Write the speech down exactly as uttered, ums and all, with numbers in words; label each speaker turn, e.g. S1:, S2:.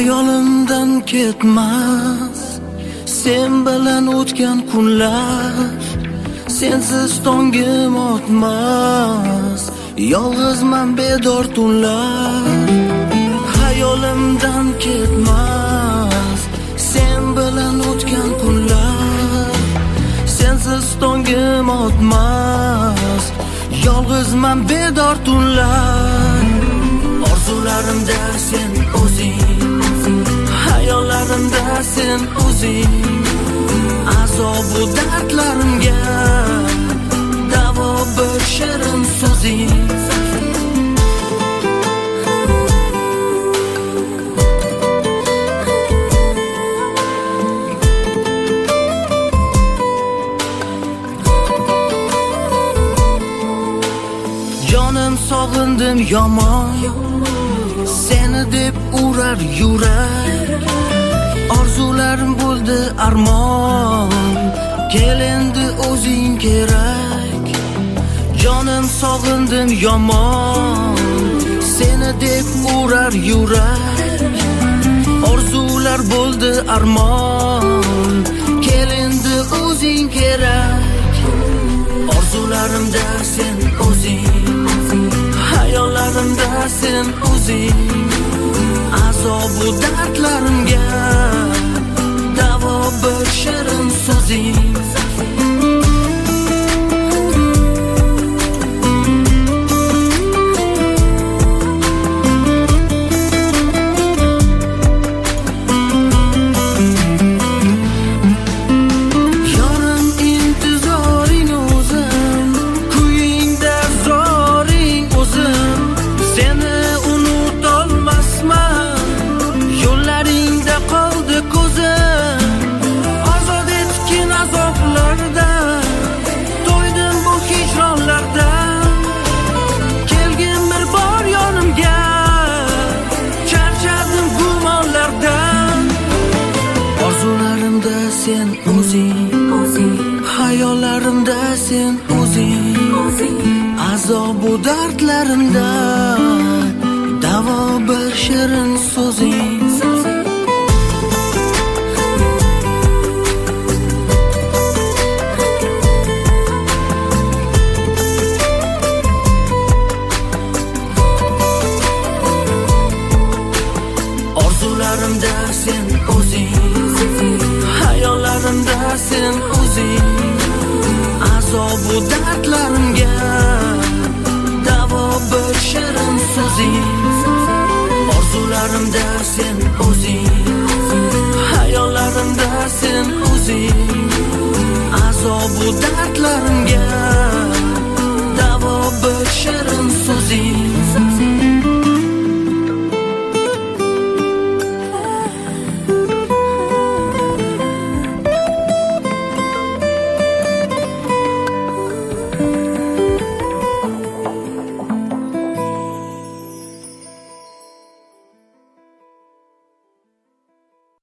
S1: Hayolimdan ketmas sen bilan o'tgan kunlar, sensiz tongim o'tmas, yolg'izman bedor tunlar. Hayolimdan ketmas sen bilan o'tgan kunlar, sensiz tongim o'tmas, yolg'izman bedor tunlar. Orzularimda sen o'zing, hayollarimda sen o'zing, azobu dardlarimga davo bir shirin so'zing. Jonim sog'indim yomon, seni deb urar yurak, orzularim bo'ldi armon, kel endi o'zing kerak. Jonim sog'indim yomon, seni deb urar yurak, orzular bo'ldi armon, kel endi o'zing kerak. Orzularimda sen o'zing, hayollarimda sen o'zing, azobu dardlarimga davo bir shirin so'zing. Sen o'zing, hayollarimda sen o'zing, azobu dardlarimda davo bir shirin so'zing. Orzularimda sen o'zing, hayollarimda sen o'zing, azobu dardlarimga davo bir shirin so'zing. Orzularimda sen o'zing, hayollarimda sen o'zing, azobu dardlarimga